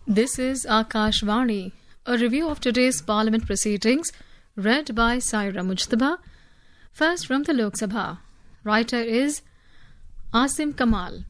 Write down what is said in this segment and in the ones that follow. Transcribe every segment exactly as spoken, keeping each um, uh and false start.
This is Akashvani, a review of today's Parliament proceedings, read by Saira Mujtaba. First from the Lok Sabha. Writer is Asim Kamal.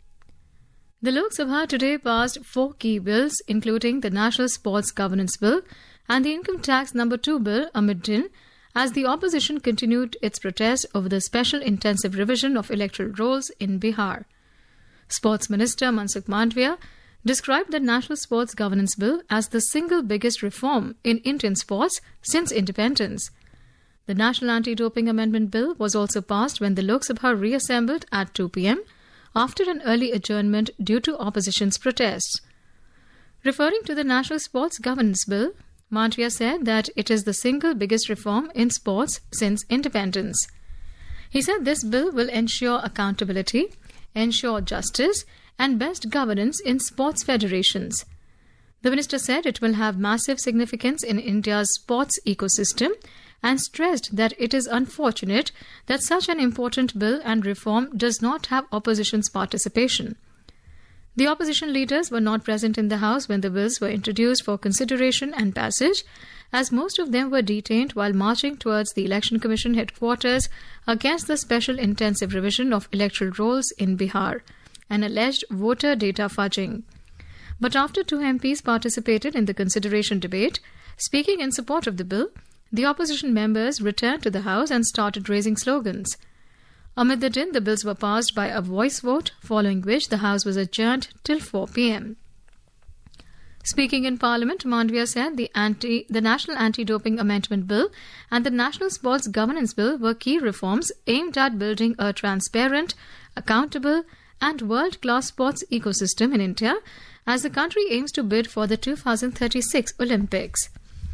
The Lok Sabha today passed four key bills, including the National Sports Governance Bill and the Income Tax Number two Bill amid din, as the opposition continued its protest over the special intensive revision of electoral rolls in Bihar. Sports Minister Mansukh Mandavia described the National Sports Governance Bill as the single biggest reform in Indian sports since independence. The National Anti-Doping Amendment Bill was also passed when the Lok Sabha reassembled at two p.m. after an early adjournment due to opposition's protests. Referring to the National Sports Governance Bill, Mandavia said that it is the single biggest reform in sports since independence. He said this bill will ensure accountability, ensure justice, and best governance in sports federations. The minister said it will have massive significance in India's sports ecosystem and stressed that it is unfortunate that such an important bill and reform does not have opposition's participation. The opposition leaders were not present in the House when the bills were introduced for consideration and passage, as most of them were detained while marching towards the Election Commission headquarters against the special intensive revision of electoral rolls in Bihar and alleged voter data fudging. But after two M Ps participated in the consideration debate, speaking in support of the bill, the opposition members returned to the House and started raising slogans. Amid the din, the bills were passed by a voice vote, following which the House was adjourned till four p.m. Speaking in Parliament, Mandavia said the, anti, the National Anti-Doping Amendment Bill and the National Sports Governance Bill were key reforms aimed at building a transparent, accountable, and world-class sports ecosystem in India as the country aims to bid for the two thousand thirty-six Olympics.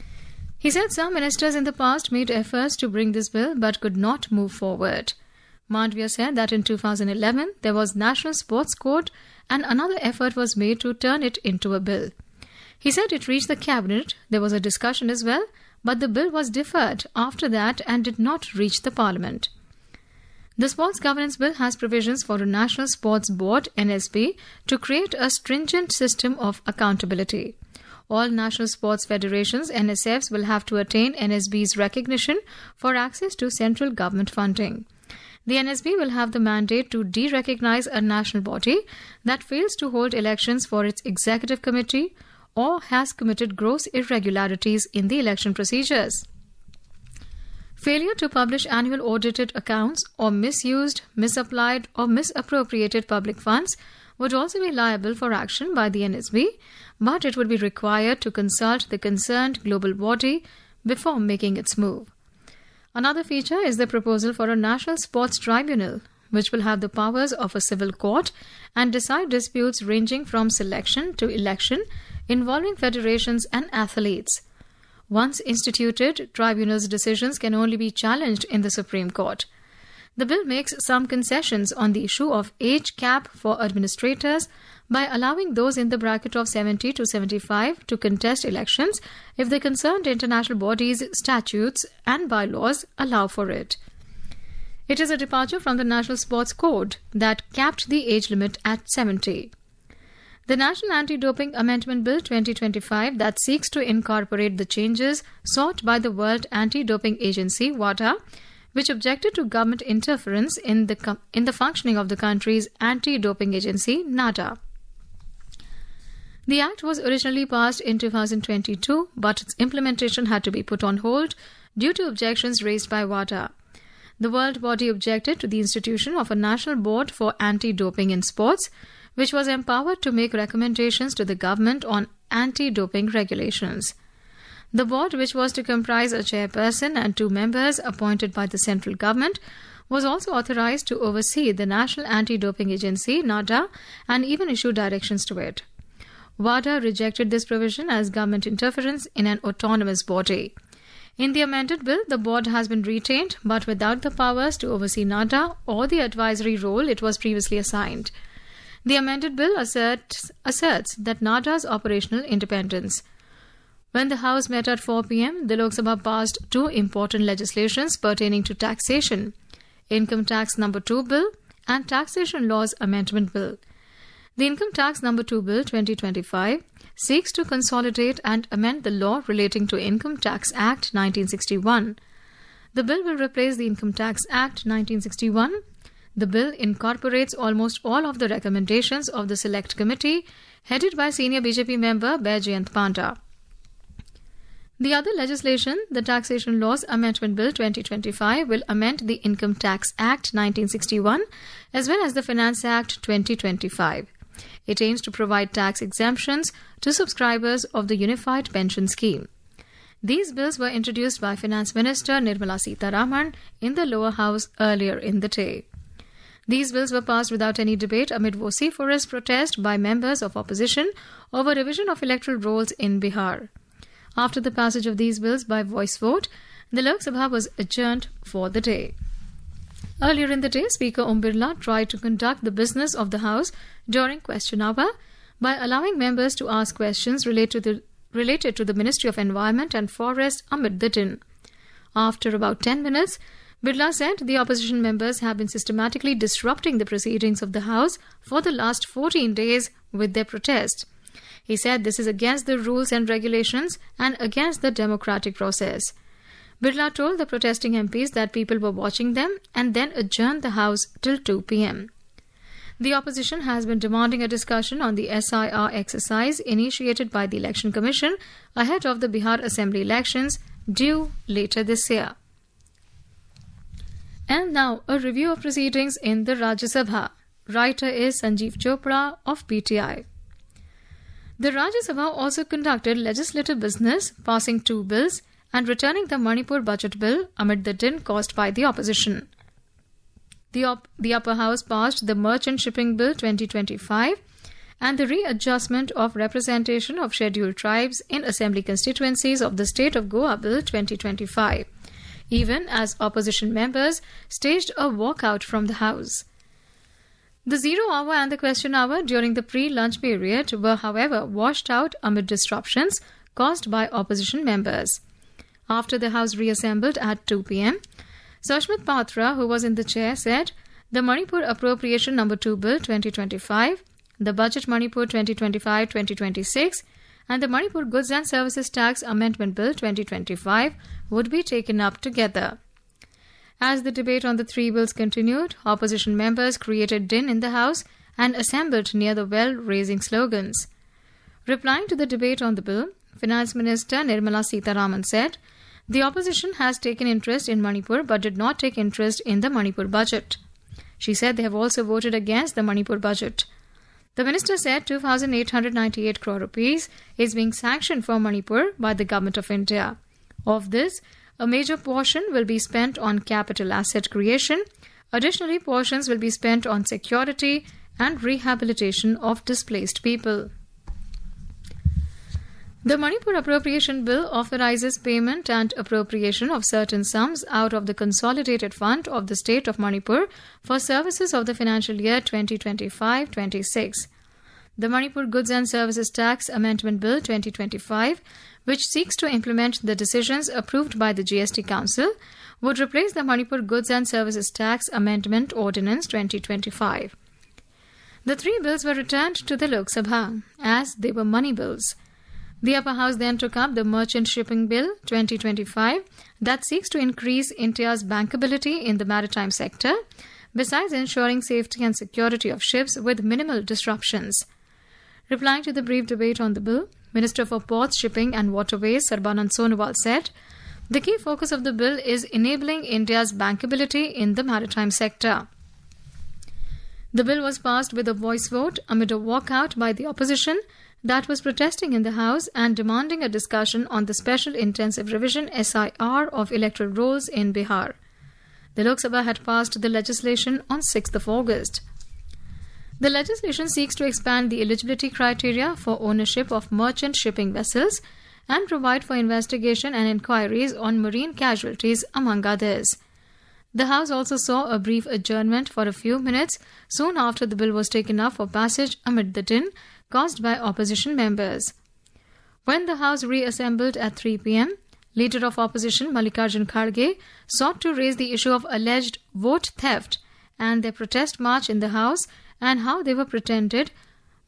He said some ministers in the past made efforts to bring this bill but could not move forward. Mandavia said that in two thousand eleven there was National Sports Code and another effort was made to turn it into a bill. He said it reached the cabinet, there was a discussion as well, but the bill was deferred after that and did not reach the parliament. The Sports Governance Bill has provisions for a National Sports Board, N S B, to create a stringent system of accountability. All national sports federations, N S Fs, will have to attain N S B's recognition for access to central government funding. The N S B will have the mandate to de-recognize a national body that fails to hold elections for its executive committee or has committed gross irregularities in the election procedures. Failure to publish annual audited accounts or misused, misapplied or misappropriated public funds would also be liable for action by the N S B, but it would be required to consult the concerned global body before making its move. Another feature is the proposal for a National Sports Tribunal, which will have the powers of a civil court and decide disputes ranging from selection to election involving federations and athletes. Once instituted, tribunals' decisions can only be challenged in the Supreme Court. The bill makes some concessions on the issue of age cap for administrators by allowing those in the bracket of seventy to seventy-five to contest elections if the concerned international bodies' statutes and bylaws allow for it. It is a departure from the National Sports Code that capped the age limit at seventy. The National Anti-Doping Amendment Bill twenty twenty-five that seeks to incorporate the changes sought by the World Anti-Doping Agency, WADA, which objected to government interference in the, in the functioning of the country's anti-doping agency, NADA. The act was originally passed in two thousand twenty-two, but its implementation had to be put on hold due to objections raised by WADA. The world body objected to the institution of a national board for anti-doping in sports, which was empowered to make recommendations to the government on anti-doping regulations. The board, which was to comprise a chairperson and two members appointed by the central government, was also authorized to oversee the National Anti-Doping Agency, NADA, and even issue directions to it. WADA rejected this provision as government interference in an autonomous body. In the amended bill, the board has been retained, but without the powers to oversee NADA or the advisory role it was previously assigned. The amended bill asserts, asserts that NADA's operational independence. When the House met at four p.m., the Lok Sabha passed two important legislations pertaining to taxation, Income Tax Number two Bill and Taxation Laws Amendment Bill. The Income Tax Number two Bill twenty twenty-five seeks to consolidate and amend the law relating to Income Tax Act nineteen sixty-one. The bill will replace the Income Tax Act nineteen sixty-one. The bill incorporates almost all of the recommendations of the Select Committee, headed by senior B J P member Baijayant Panda. The other legislation, the Taxation Laws Amendment Bill twenty twenty-five, will amend the Income Tax Act nineteen sixty-one as well as the Finance Act twenty twenty-five. It aims to provide tax exemptions to subscribers of the Unified Pension Scheme. These bills were introduced by Finance Minister Nirmala Sitharaman in the lower house earlier in the day. These bills were passed without any debate amid vociferous protest by members of opposition over revision of electoral rolls in Bihar. After the passage of these bills by voice vote, the Lok Sabha was adjourned for the day. Earlier in the day, Speaker Om Birla tried to conduct the business of the House during question hour by allowing members to ask questions related to the, related to the Ministry of Environment and Forest amid the din. After about ten minutes, Birla said the opposition members have been systematically disrupting the proceedings of the House for the last fourteen days with their protest. He said this is against the rules and regulations and against the democratic process. Birla told the protesting M Ps that people were watching them and then adjourned the House till two p.m. The opposition has been demanding a discussion on the S I R exercise initiated by the Election Commission ahead of the Bihar Assembly elections due later this year. And now a review of proceedings in the Rajya Sabha. Writer is Sanjeev Chopra of P T I. The Rajya Sabha also conducted legislative business, passing two bills and returning the Manipur budget bill amid the din caused by the opposition. The, op- the upper house passed the Merchant Shipping Bill twenty twenty-five and the readjustment of representation of scheduled tribes in assembly constituencies of the state of Goa Bill twenty twenty-five, even as opposition members staged a walkout from the house. The zero hour and the question hour during the pre-lunch period were, however, washed out amid disruptions caused by opposition members. After the House reassembled at two p.m., Sashmit Patra, who was in the chair, said the Manipur Appropriation Number two Bill twenty twenty-five, the Budget Manipur twenty twenty-five to twenty twenty-six, and the Manipur Goods and Services Tax Amendment Bill twenty twenty-five would be taken up together. As the debate on the three bills continued, opposition members created din in the House and assembled near the well, raising slogans. Replying to the debate on the bill, Finance Minister Nirmala Sitharaman said, the opposition has taken interest in Manipur but did not take interest in the Manipur budget. She said they have also voted against the Manipur budget. The minister said two thousand eight hundred ninety-eight crore rupees is being sanctioned for Manipur by the Government of India. Of this, a major portion will be spent on capital asset creation. Additionally, portions will be spent on security and rehabilitation of displaced people. The Manipur Appropriation Bill authorizes payment and appropriation of certain sums out of the Consolidated Fund of the State of Manipur for services of the financial year twenty twenty-five to twenty-six. The Manipur Goods and Services Tax Amendment Bill twenty twenty-five, which seeks to implement the decisions approved by the G S T Council, would replace the Manipur Goods and Services Tax Amendment Ordinance twenty twenty-five. The three bills were returned to the Lok Sabha as they were money bills. The upper house then took up the Merchant Shipping Bill twenty twenty-five that seeks to increase India's bankability in the maritime sector, besides ensuring safety and security of ships with minimal disruptions. Replying to the brief debate on the bill, Minister for Ports, Shipping and Waterways Sarbanand Sonowal said, the key focus of the bill is enabling India's bankability in the maritime sector. The bill was passed with a voice vote amid a walkout by the opposition that was protesting in the House and demanding a discussion on the Special Intensive Revision S I R of electoral rolls in Bihar. The Lok Sabha had passed the legislation on sixth of August. The legislation seeks to expand the eligibility criteria for ownership of merchant shipping vessels and provide for investigation and inquiries on marine casualties, among others. The House also saw a brief adjournment for a few minutes soon after the bill was taken up for passage amid the din caused by opposition members. When the House reassembled at three p.m., Leader of Opposition Mallikarjun Kharge sought to raise the issue of alleged vote theft and their protest march in the House and how they were pretended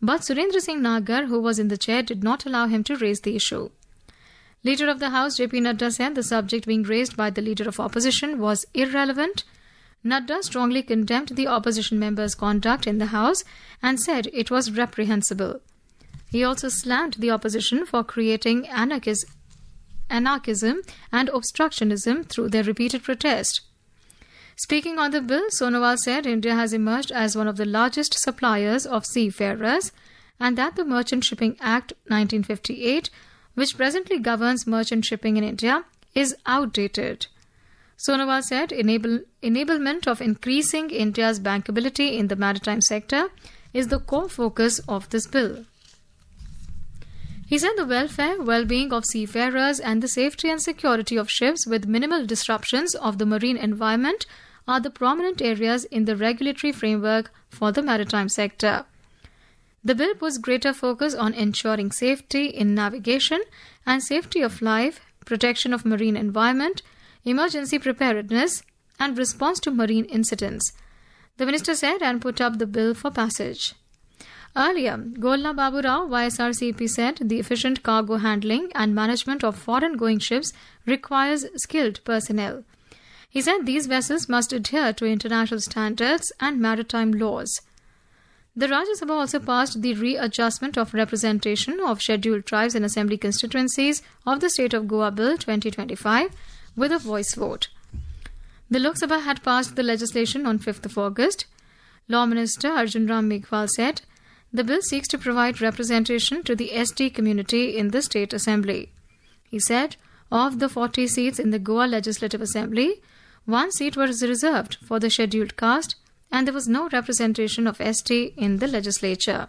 but Surendra Singh Nagar, who was in the chair, did not allow him to raise the issue. Leader of the House J P Nadda said the subject being raised by the Leader of Opposition was irrelevant. Nadda strongly condemned the opposition members' conduct in the House and said it was reprehensible. He also slammed the opposition for creating anarchis- anarchism and obstructionism through their repeated protest. Speaking on the bill, Sonowal said India has emerged as one of the largest suppliers of seafarers and that the Merchant Shipping Act nineteen fifty-eight, which presently governs merchant shipping in India, is outdated. Sonowal said enable, enablement of increasing India's bankability in the maritime sector is the core focus of this bill. He said the welfare, well-being of seafarers and the safety and security of ships with minimal disruptions of the marine environment are the prominent areas in the regulatory framework for the maritime sector. The bill puts greater focus on ensuring safety in navigation and safety of life, protection of marine environment, emergency preparedness, and response to marine incidents, the minister said, and put up the bill for passage. Earlier, Golna Babu Rao, Y S R C P, said the efficient cargo handling and management of foreign-going ships requires skilled personnel. He said these vessels must adhere to international standards and maritime laws. The Rajya Sabha also passed the readjustment of representation of scheduled tribes in assembly constituencies of the State of Goa Bill twenty twenty-five with a voice vote. The Lok Sabha had passed the legislation on fifth of August. Law Minister Arjun Ram Meghwal said the bill seeks to provide representation to the S T community in the State Assembly. He said of the forty seats in the Goa Legislative Assembly, one seat was reserved for the scheduled caste and there was no representation of S T in the legislature.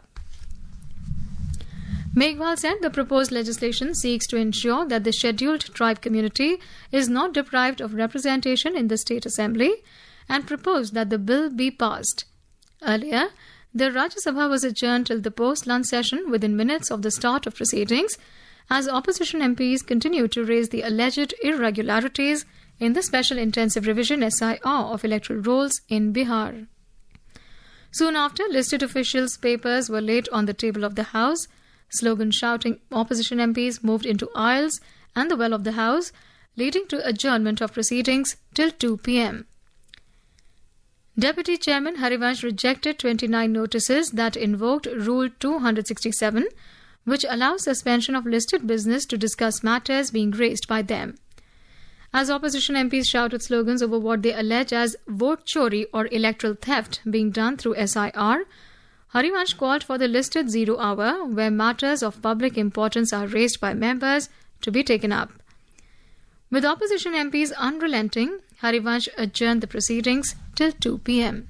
Meghwal said the proposed legislation seeks to ensure that the scheduled tribe community is not deprived of representation in the State Assembly and proposed that the bill be passed. Earlier, the Rajya Sabha was adjourned till the post-lunch session within minutes of the start of proceedings as opposition M Ps continued to raise the alleged irregularities in the Special Intensive Revision S I R of electoral rolls in Bihar. Soon after, listed officials' papers were laid on the table of the House. Slogans shouting opposition M Ps moved into aisles and the well of the House, leading to adjournment of proceedings till two p m Deputy Chairman Harivansh rejected twenty-nine notices that invoked Rule two sixty-seven, which allows suspension of listed business to discuss matters being raised by them. As opposition M Ps shouted slogans over what they allege as vote chori or electoral theft being done through S I R, Harivansh called for the listed zero hour where matters of public importance are raised by members to be taken up. With opposition M Ps unrelenting, Harivansh adjourned the proceedings till two p m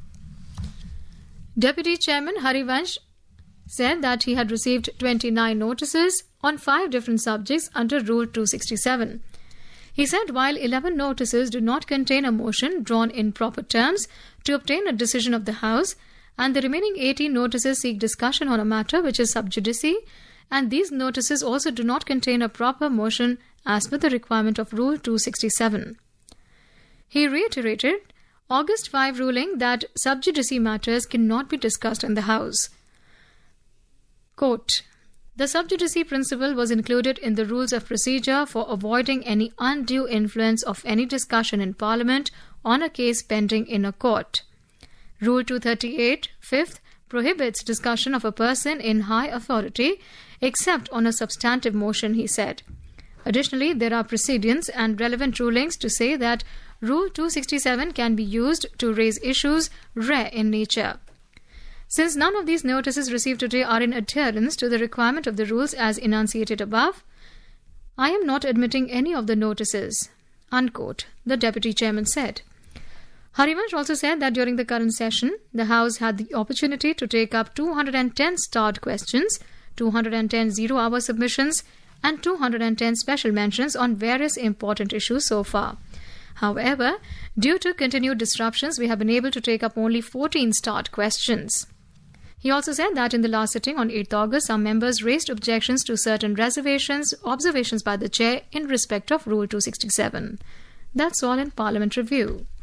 Deputy Chairman Harivansh said that he had received twenty-nine notices on five different subjects under Rule two sixty-seven. He said while eleven notices do not contain a motion drawn in proper terms to obtain a decision of the House, and the remaining eighteen notices seek discussion on a matter which is sub judice, and these notices also do not contain a proper motion as per the requirement of Rule two sixty-seven. He reiterated August fifth ruling that sub judice matters cannot be discussed in the House. Quote, the sub judice principle was included in the rules of procedure for avoiding any undue influence of any discussion in Parliament on a case pending in a court. Rule two thirty-eight, fifth, prohibits discussion of a person in high authority except on a substantive motion, he said. Additionally, there are precedents and relevant rulings to say that Rule two sixty-seven can be used to raise issues rare in nature. Since none of these notices received today are in adherence to the requirement of the rules as enunciated above, I am not admitting any of the notices, unquote, the Deputy Chairman said. Harivansh also said that during the current session, the House had the opportunity to take up two hundred ten starred questions, two hundred ten zero-hour submissions, and two hundred ten special mentions on various important issues so far. However, due to continued disruptions, we have been able to take up only fourteen starred questions. He also said that in the last sitting on eighth of August, some members raised objections to certain reservations, observations by the Chair in respect of Rule two sixty-seven. That's all in Parliament Review.